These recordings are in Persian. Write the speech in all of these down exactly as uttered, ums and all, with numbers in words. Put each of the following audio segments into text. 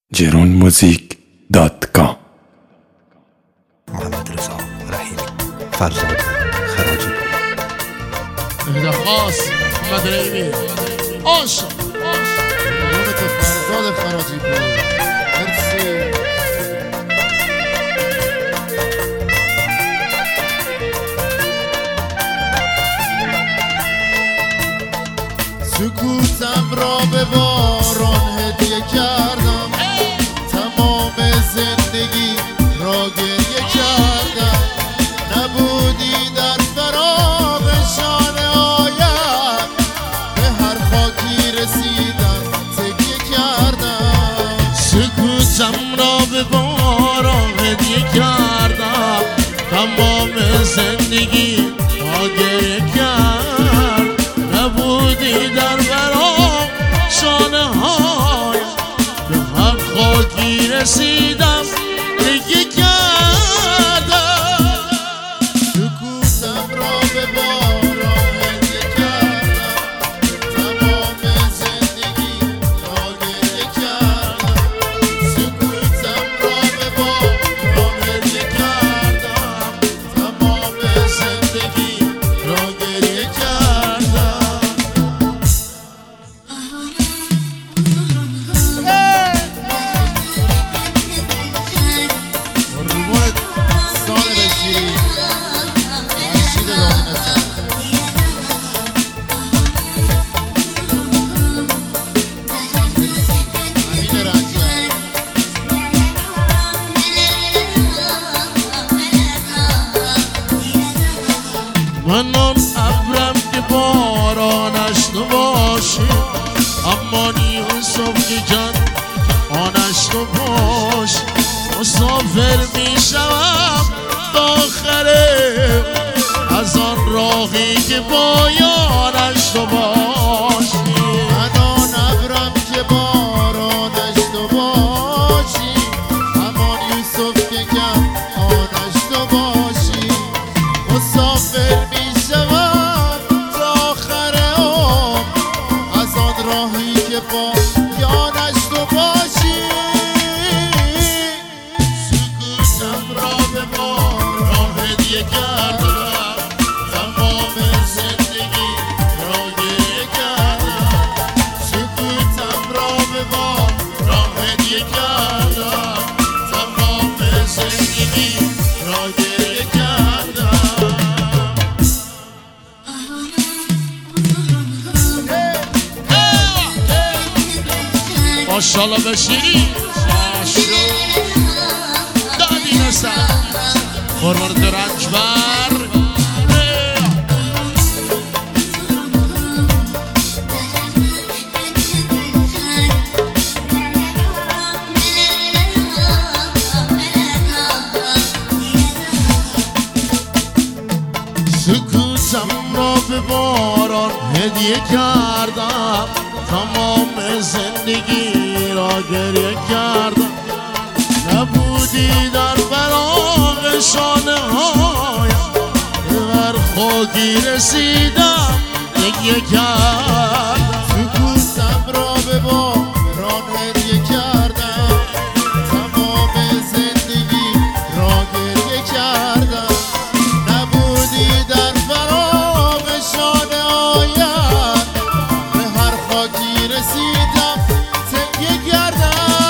جرون موزیک دات کام. محمد رضا رحیمی، فرزاد خراجی. اهدا خاص محمد رحیمی آشا نونت فرزاد خراجی بود. مرسی. سکوتم را به باران هدیه کردم، تمام زندگی را گریه کردم. نبودی در فراق شانه هایت، به هر خاکی رسیدم تکیه کردم. سکوتم را به باران هدیه کردم، تمام زندگی را گریه کرد. نبودی در برام شانه های، به هر خاکی رسیدم دیگه کردم. سکوتم را به باران هدیه کردم، تمام زندگی را گریه کردم. سکوتم را به باران هدیه کردم، تمام زندگی را گریه کردم. من آن ابرم که بارانش تو باشی، اما یوسف که جان آنش تو باشی. مسافر می شوم تا آخره از آن راهی که پایانش تو باشی. من آن ابرم که بارانش تو باشی، همان یوسف که کم آنش تو باشی. مسافر می شوم تا آخر عمر از آن راهی که پایانش تو باشی. سکوتم را به باران هدیه کردم، تمام زندگی را گریه کردم. سکوتم را به باران هدیه کردم، تمام زندگی را گریه کردم. ماشالله بشیری ماشو دادی نسن قربان درنج بر سکوتم را به باران هدیه کردم، تمام زندگی را گریه کردم. نبودی در فراق شانه هایم، به هر خاکی رسیدم گریه کردم. سکوتم را به باران هدیه کردم، تمام زندگی را گریه کردم. نبودی در فراق شانه هایت، به هر خاکی رسیدم تکیه کردم.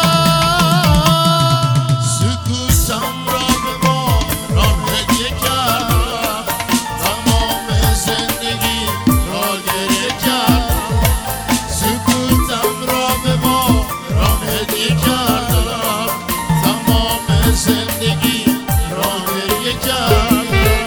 سکوتم را به باران هدیه کردم، تمام زندگی را گریه کردم. سکوتم را به باران هدیه کردم، تمام زندگی را گریه کردم.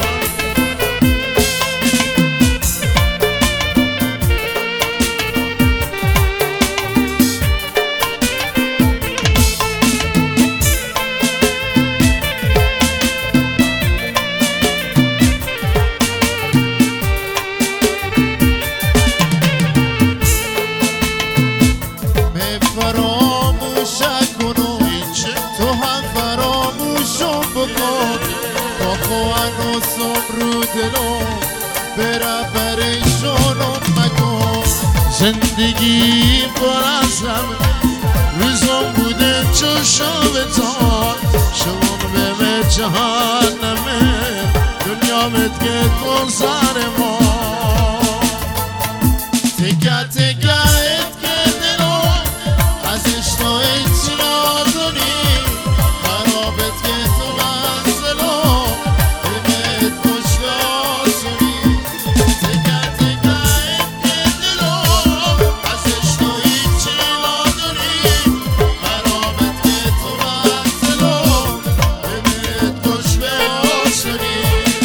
فراموشت کنم تو هم فراموشم بکن. با خواهنوسم رو دلم برم پریشانم مکن. زندگی پر از غم، روزم بوده چه شوتان شوان به جهنمه دنیا مت که تو سر ما تکه تکه ات که دلو ازش تو ایچی ندونی خرابت که تو منزلو بهت خوش به آسونی تکه تکه ات که دلو ازش تو ایچی ندونی خرابت که تو منزلو بهت خوش به آسونی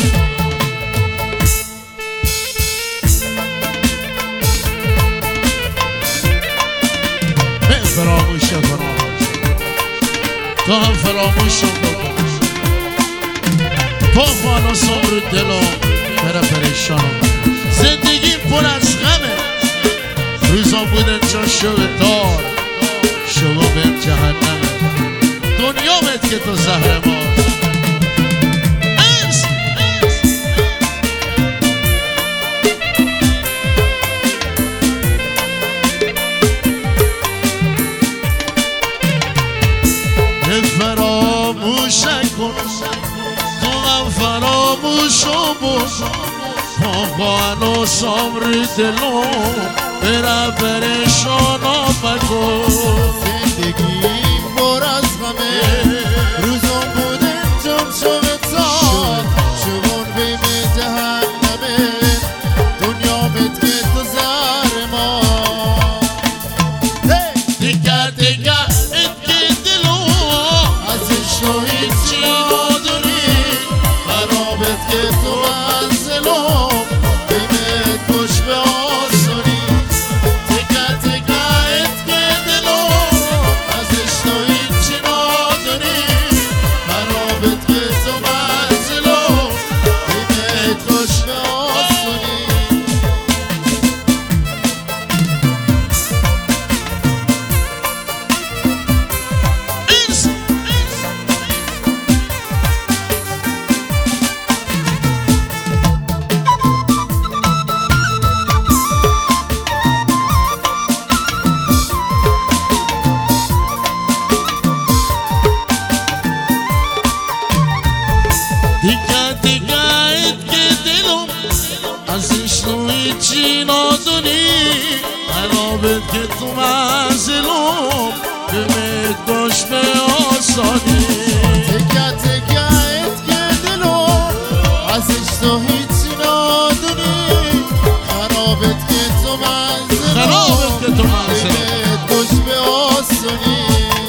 فراموش کنم تو هم فراموشم بکن تو خاناسم رو دلم بره پریشانم زندگی پر از غمه روزا بودن چون شو دار شو به جهنمه دنیا مت که تو زهر ما فراموش کن تو هم فراموشو بکن آقا سامر دلم بره پریشانم مکن زندگی پر از غمه روزم بودن جم شوتان شوان بیم جهنمه دنیا مت که تو زهر ما دیگر دیگر تو هیچی نداری خرابت که تو منزلو بیمت خوش به آسونی تکه تکه ات که دلو ازش تو هیچی نداری خرابت که تو منزلو بیمت خوش به آسونی دیگه دیگه ات که دلم ازش تو هیچی ندونی خرابت که تو منزلم بهت خوش به آسانی تکه تکه ات که دلم ازش تو هیچی ندونی خرابت که تو منزلم خرابت که تو منزلم بهت خوش به آسونی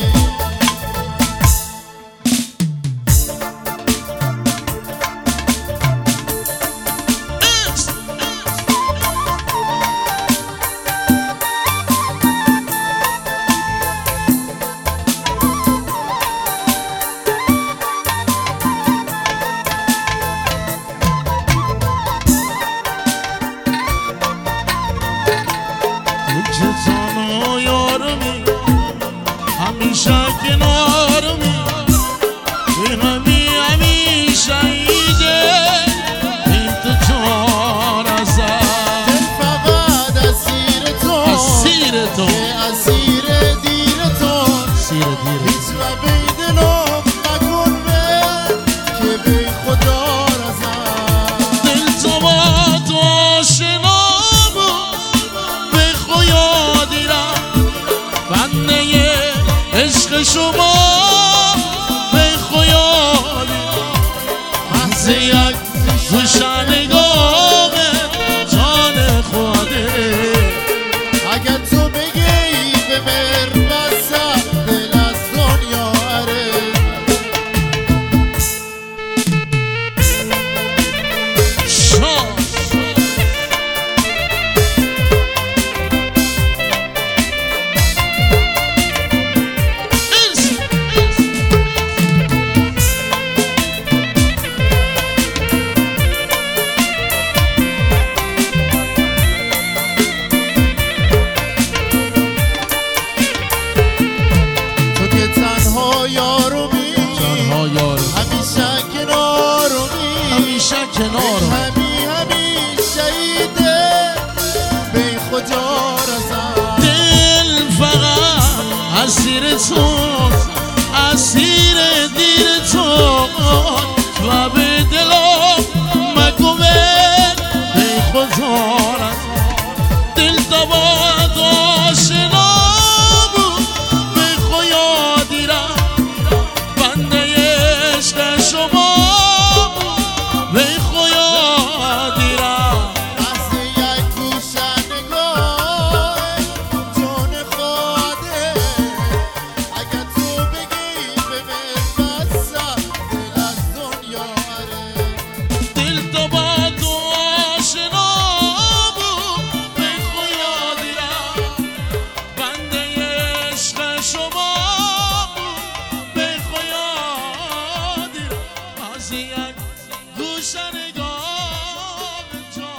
همیشه کنارمی به همی همیشه ایده این تو جان ازد دل فقط اسیر تو اسیر تو اسیر دیر تو اسیر دیر هیچ و بی دلم نکن به که بی خدا رزد دل تو با تو آشنا بود به خویا دیرم بنده عشق شما به خیالی محض یک زوشنگاه جان خوده اگر تو بگی به مر بسه دل از دنیا اره شام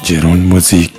جرون موزیک